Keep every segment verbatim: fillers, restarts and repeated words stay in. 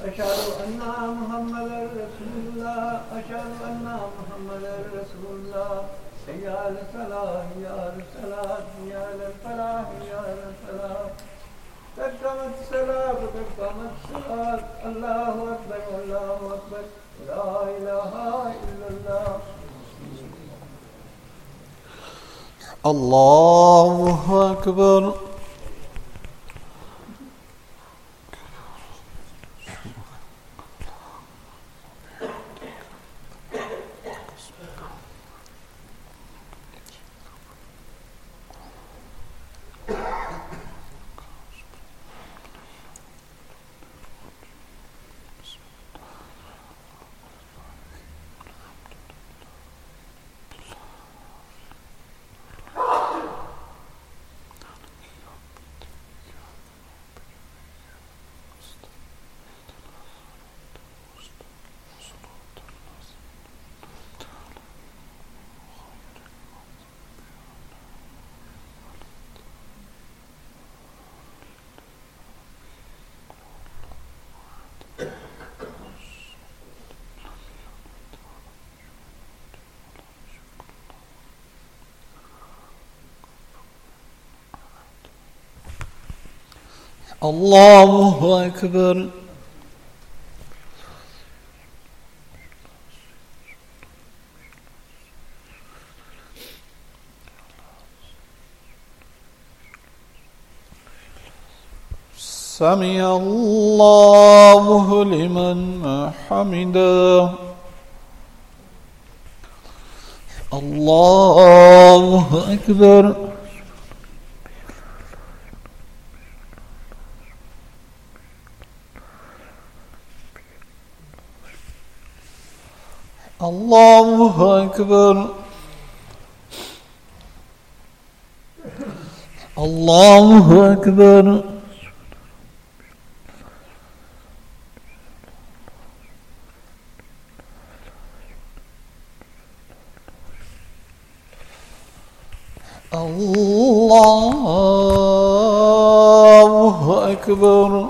أشهد أن محمدا رسول الله أشهد أن محمدا رسول الله حي على الصلاة حي على الصلاة حي على الفلاح حي على الفلاح قد قامت الصلاة قد قامت الصلاة الله أكبر الله أكبر لا إله إلا الله الله أكبر الله أكبر سمع الله لمن حمده الله أكبر الله أكبر الله أكبر الله أكبر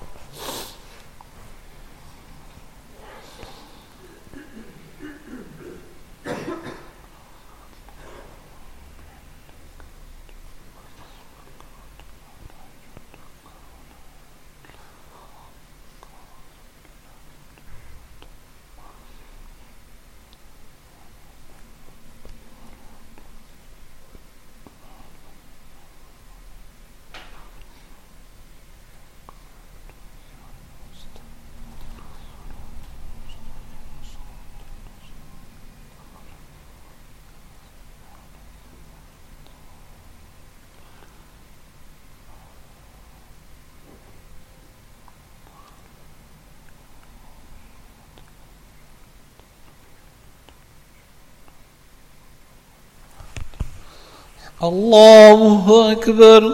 الله أكبر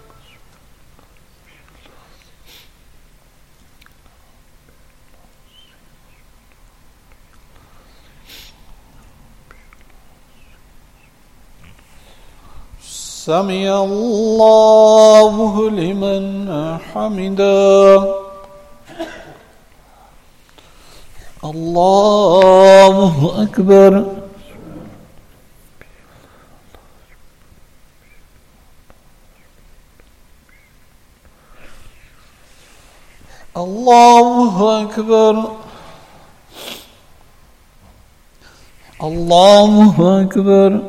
سمع الله لمن حمده الله أكبر الله أكبر الله أكبر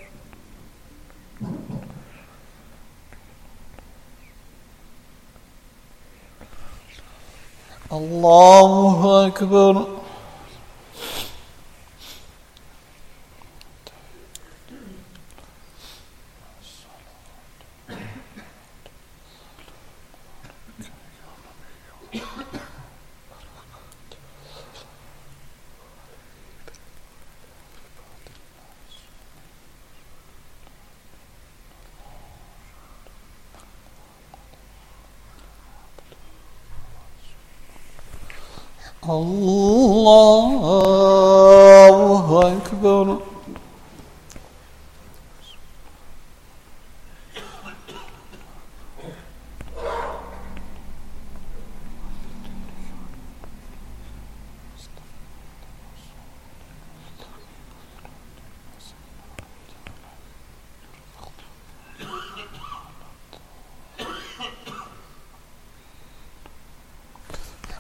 الله أكبر الله أكبر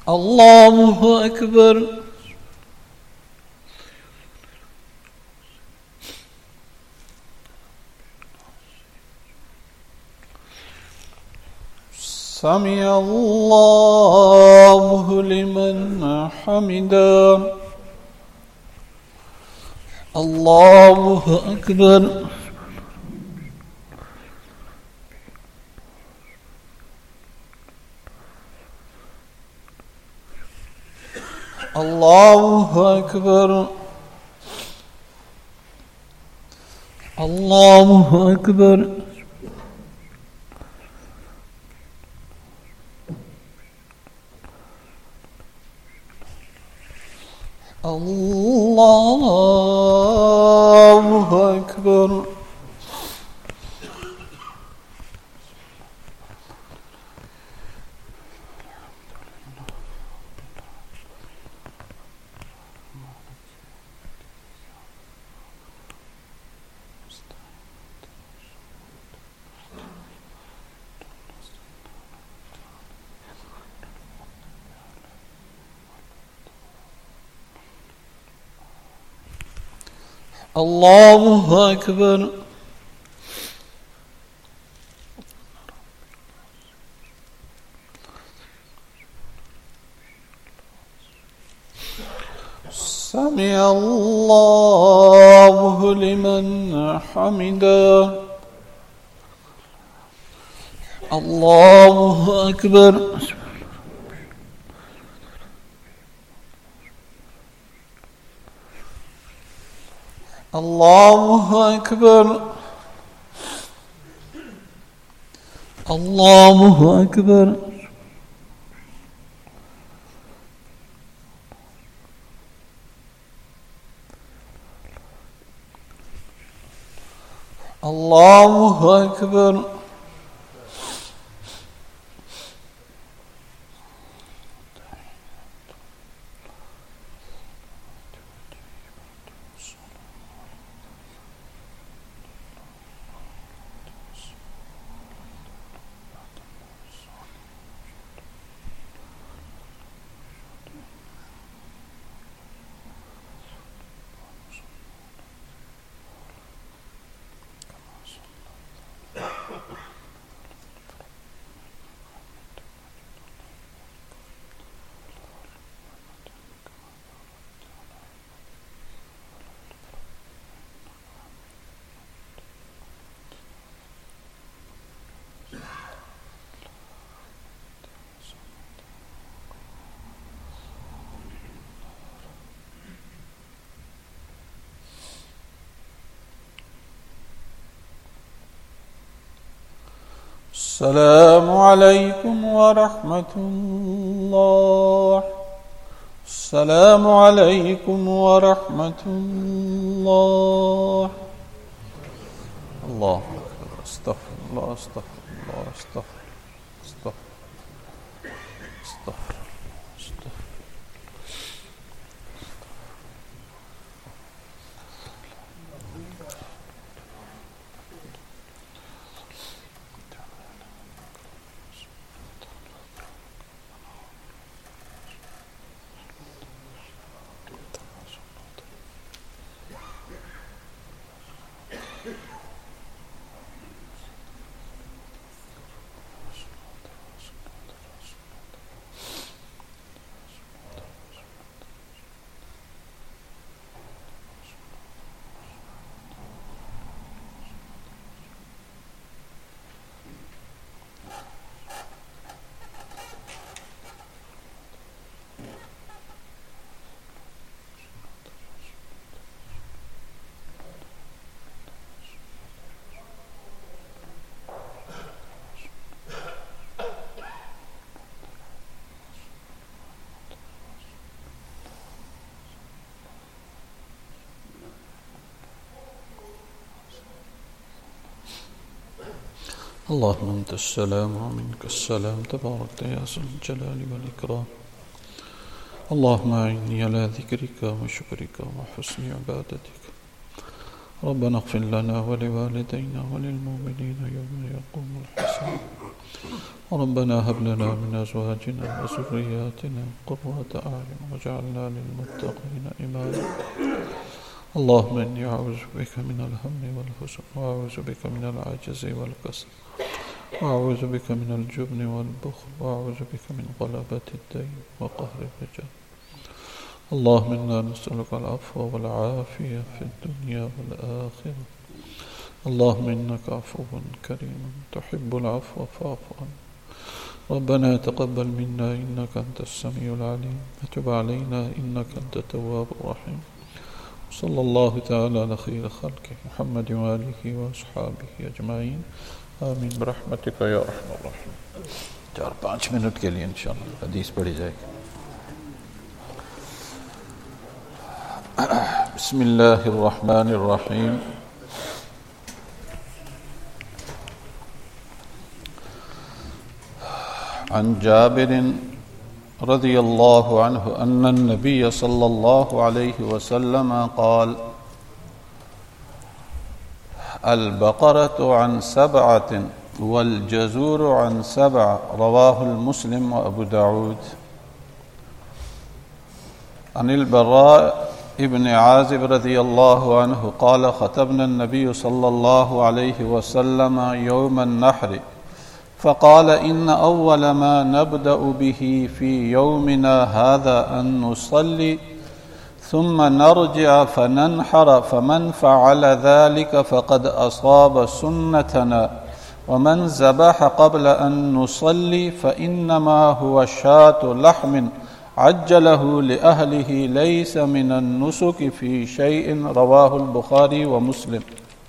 الله أكبر. سمع الله لمن حمده. الله أكبر. الله أكبر. الله أكبر. الله أكبر. الله أكبر. سمع الله لمن حمده. الله أكبر. الله أكبر. الله أكبر. الله أكبر. السلام عليكم ورحمة الله. السلام عليكم ورحمة الله. الله أكبر. استغفر الله استغفر الله استغفر استغفر استغفر استغفر. اللهم أنت السلام ومنك السلام تبارك يا ذا الجلال والإكرام. اللهم أعني على ذكرك وشكرك وحسن عبادتك. ربنا اغفر لنا ولوالدينا وللمؤمنين يوم يقوم الحساب ربنا هب لنا من أزواجنا وذرياتنا قرة أعين واجعلنا للمتقين إماما اللهم إني أعوذ بك من الهم والحزن وأعوذ بك من العجز والكسل وأعوذ بك من الجبن والبخل وأعوذ بك من غلبة الدين وقهر الرجال اللهم إنا نسألك العفو والعافية في الدنيا والآخرة اللهم إنك عفو كريم تحب العفو فاعف عنا ربنا تقبل منا إنك أنت السميع العليم وتب علينا إنك أنت التواب الرحيم صلى الله تعالى على خير خلقه محمد وآله وأصحابه أجمعين آمین برحمتک یا ارحم الراحمین. چار پانچ منٹ کے لیے انشاءاللہ حدیث پڑھی جائے گی. بسم اللہ الرحمن الرحیم. عن جابر رضی اللہ عنہ ان النبی صلی اللہ علیہ وسلم قال البقرة عن سبعة والجزور عن سبع رواه المسلم وأبو داود. عن البراء ابن عازب رضي الله عنه قال خطبنا النبي صلى الله عليه وسلم يوم النحر فقال إن أول ما نبدأ به في يومنا هذا أن نصلي ثم نرجع فننحر فمن فعل ذلك فقد أصاب سنتنا ومن ذبح قبل أن نصلي فإنما هو شاة لحم عجله لأهله ليس من النسك في شيء رواه البخاري ومسلم.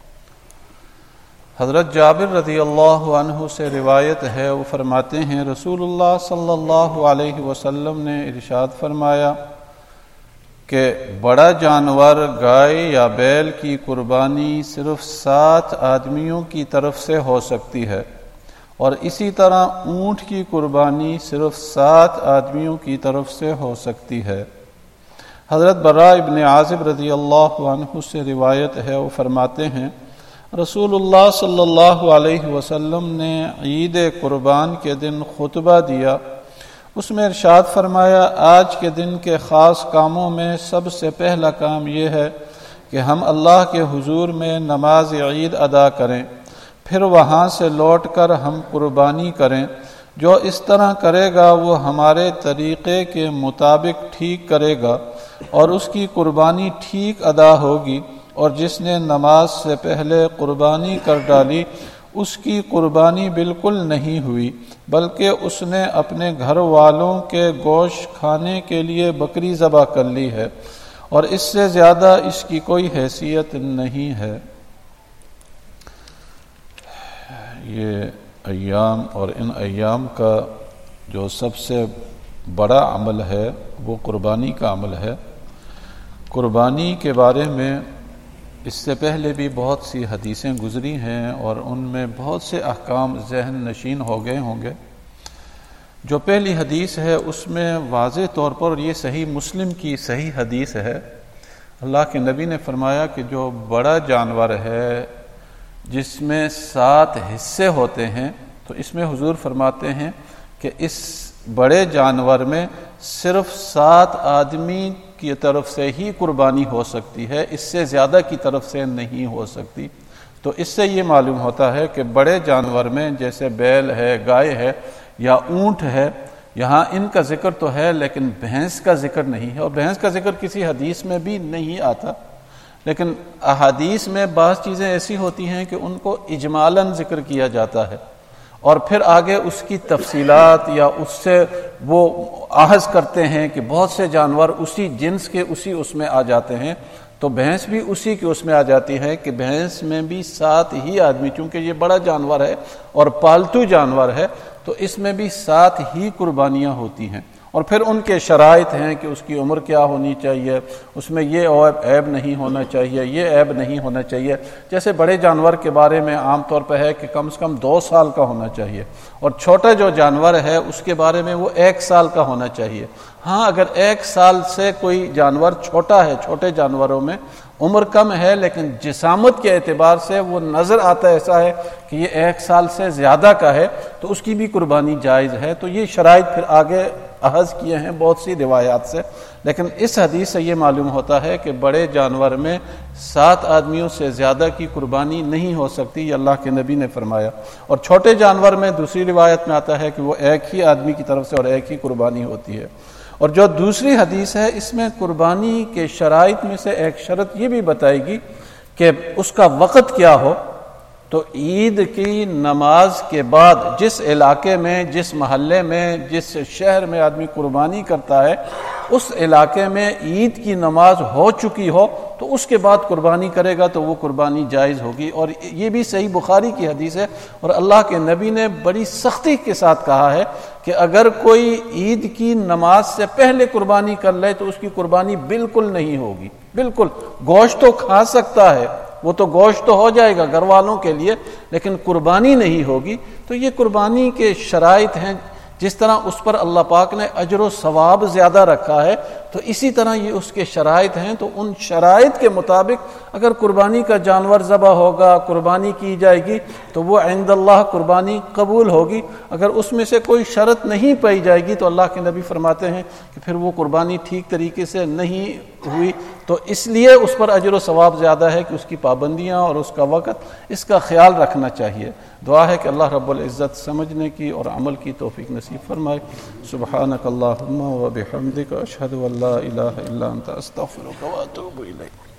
حضرت جابر رضی اللہ عنہ سے روایت ہے، وہ فرماتے ہیں رسول اللہ صلی اللہ علیہ وسلم نے ارشاد فرمایا کہ بڑا جانور گائے یا بیل کی قربانی صرف سات آدمیوں کی طرف سے ہو سکتی ہے، اور اسی طرح اونٹ کی قربانی صرف سات آدمیوں کی طرف سے ہو سکتی ہے. حضرت براء ابن عازب رضی اللہ عنہ سے روایت ہے، وہ فرماتے ہیں رسول اللہ صلی اللہ علیہ وسلم نے عید قربان کے دن خطبہ دیا. اس میں ارشاد فرمایا آج کے دن کے خاص کاموں میں سب سے پہلا کام یہ ہے کہ ہم اللہ کے حضور میں نماز عید ادا کریں، پھر وہاں سے لوٹ کر ہم قربانی کریں. جو اس طرح کرے گا وہ ہمارے طریقے کے مطابق ٹھیک کرے گا اور اس کی قربانی ٹھیک ادا ہوگی، اور جس نے نماز سے پہلے قربانی کر ڈالی اس کی قربانی بالکل نہیں ہوئی، بلکہ اس نے اپنے گھر والوں کے گوشت کھانے کے لیے بکری ذبح کر لی ہے، اور اس سے زیادہ اس کی کوئی حیثیت نہیں ہے. یہ ایام اور ان ایام کا جو سب سے بڑا عمل ہے وہ قربانی کا عمل ہے. قربانی کے بارے میں اس سے پہلے بھی بہت سی حدیثیں گزری ہیں اور ان میں بہت سے احکام ذہن نشین ہو گئے ہوں گے. جو پہلی حدیث ہے اس میں واضح طور پر، اور یہ صحیح مسلم کی صحیح حدیث ہے، اللہ کے نبی نے فرمایا کہ جو بڑا جانور ہے جس میں سات حصے ہوتے ہیں، تو اس میں حضور فرماتے ہیں کہ اس بڑے جانور میں صرف سات آدمی کی طرف سے ہی قربانی ہو سکتی ہے، اس سے زیادہ کی طرف سے نہیں ہو سکتی. تو اس سے یہ معلوم ہوتا ہے کہ بڑے جانور میں جیسے بیل ہے، گائے ہے یا اونٹ ہے، یہاں ان کا ذکر تو ہے لیکن بھینس کا ذکر نہیں ہے، اور بھینس کا ذکر کسی حدیث میں بھی نہیں آتا. لیکن احادیث میں بعض چیزیں ایسی ہوتی ہیں کہ ان کو اجمالاً ذکر کیا جاتا ہے، اور پھر آگے اس کی تفصیلات یا اس سے وہ آہذ کرتے ہیں کہ بہت سے جانور اسی جنس کے اسی اس میں آ جاتے ہیں. تو بھینس بھی اسی کے اس میں آ جاتی ہے کہ بھینس میں بھی سات ہی آدمی، چونکہ یہ بڑا جانور ہے اور پالتو جانور ہے، تو اس میں بھی سات ہی قربانیاں ہوتی ہیں. اور پھر ان کے شرائط ہیں کہ اس کی عمر کیا ہونی چاہیے، اس میں یہ عیب نہیں ہونا چاہیے، یہ عیب نہیں ہونا چاہیے. جیسے بڑے جانور کے بارے میں عام طور پہ ہے کہ کم سے کم دو سال کا ہونا چاہیے، اور چھوٹا جو جانور ہے اس کے بارے میں وہ ایک سال کا ہونا چاہیے. ہاں اگر ایک سال سے کوئی جانور چھوٹا ہے، چھوٹے جانوروں میں عمر کم ہے لیکن جسامت کے اعتبار سے وہ نظر آتا ایسا ہے کہ یہ ایک سال سے زیادہ کا ہے تو اس کی بھی قربانی جائز ہے۔ تو یہ شرائط پھر آگے اخذ کیے ہیں بہت سی روایات سے، لیکن اس حدیث سے یہ معلوم ہوتا ہے کہ بڑے جانور میں سات آدمیوں سے زیادہ کی قربانی نہیں ہو سکتی، یہ اللہ کے نبی نے فرمایا۔ اور چھوٹے جانور میں دوسری روایت میں آتا ہے کہ وہ ایک ہی آدمی کی طرف سے اور ایک ہی قربانی ہوتی ہے۔ اور جو دوسری حدیث ہے اس میں قربانی کے شرائط میں سے ایک شرط یہ بھی بتائے گی کہ اس کا وقت کیا ہو۔ تو عید کی نماز کے بعد جس علاقے میں، جس محلے میں، جس شہر میں آدمی قربانی کرتا ہے اس علاقے میں عید کی نماز ہو چکی ہو تو اس کے بعد قربانی کرے گا تو وہ قربانی جائز ہوگی۔ اور یہ بھی صحیح بخاری کی حدیث ہے، اور اللہ کے نبی نے بڑی سختی کے ساتھ کہا ہے کہ اگر کوئی عید کی نماز سے پہلے قربانی کر لے تو اس کی قربانی بالکل نہیں ہوگی۔ بالکل گوشت تو کھا سکتا ہے، وہ تو گوشت تو ہو جائے گا گھر والوں کے لیے، لیکن قربانی نہیں ہوگی۔ تو یہ قربانی کے شرائط ہیں، جس طرح اس پر اللہ پاک نے اجر و ثواب زیادہ رکھا ہے تو اسی طرح یہ اس کے شرائط ہیں۔ تو ان شرائط کے مطابق اگر قربانی کا جانور ذبح ہوگا، قربانی کی جائے گی تو وہ عند اللہ قربانی قبول ہوگی۔ اگر اس میں سے کوئی شرط نہیں پائی جائے گی تو اللہ کے نبی فرماتے ہیں کہ پھر وہ قربانی ٹھیک طریقے سے نہیں ہوئی۔ تو اس لیے اس پر اجر و ثواب زیادہ ہے کہ اس کی پابندیاں اور اس کا وقت، اس کا خیال رکھنا چاہیے۔ دعا ہے کہ اللہ رب العزت سمجھنے کی اور عمل کی توفیق نصیب فرمائے۔ سبحانک اللہم و بحمدک اشہد ان لا الہ الا انت استغفرک و اتوب الیک۔